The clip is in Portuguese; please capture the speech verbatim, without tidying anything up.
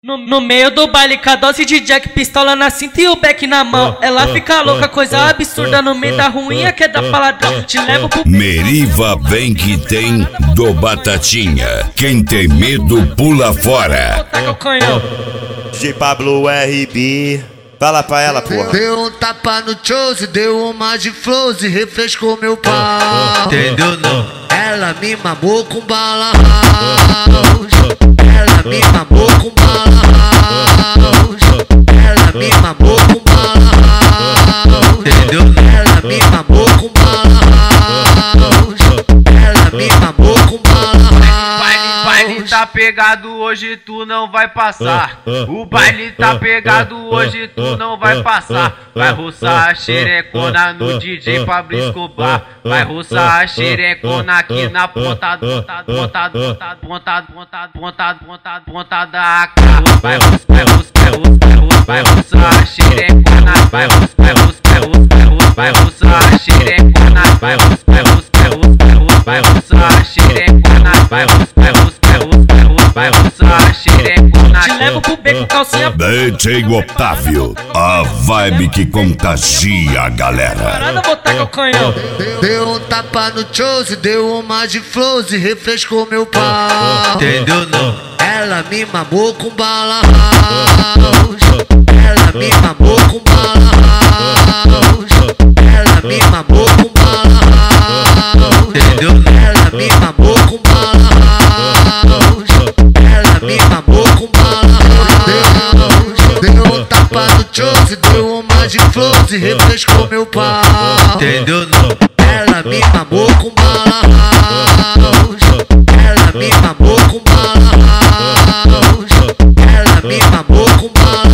No, no meio do baile, com a dose de Jack, pistola na cinta e o beck na mão. Ela fica louca, coisa absurda no meio da ruinha que é da paladrão. Te levo pro... Meriva vem que tem do Batatinha. Quem tem medo pula fora. Taca o canhão. D J Pablo R B. Fala pra ela, porra. Deu um tapa no chose, deu uma de flows e refrescou meu pau. Entendeu não? Ela me mamou com bala house. Ela me mamou com bala house. Ela me mamou com bala house. Entendeu? Ela me mamou com bala house. Ela me mamou com bala house. O baile tá pegado hoje, tu não vai passar. O baile tá pegado hoje, tu não vai passar. Vai roçar a xerecona no D J Pablo Escobar. Vai roçar a xerecona aqui na ponta, ponta, ponta, ponta, ponta, ponta, ponta, ponta, ponta da A K. Vai roçar, vai roçar, vai roçar, vai roçar a xerecona. Vai roçar, vai roçar, vai roçar a xerecona. Vai roçar, vai roçar, vai roçar a xerecona. Vai roçar, vai roçar, vai roçar a xerecona. Te levo pro beco, calcinha. D J Otávio, a vibe que contagia a galera. Parada, vou tacar o canhão. Deu um tapa no chose, deu uma de flows e refrescou meu pau. Entendeu não? Ela me mamou com bala house. Ela me mamou com bala house. Ela me mamou com bala house. Entendeu? Ela me mamou com bala house. Ela me mamou com bala house. Deu um tapa no chose, deu uma de flows e refrescou meu pau. Entendeu não? Ela me mamou com bala house. Ela me mamou com bala house. Ela me mamou com bala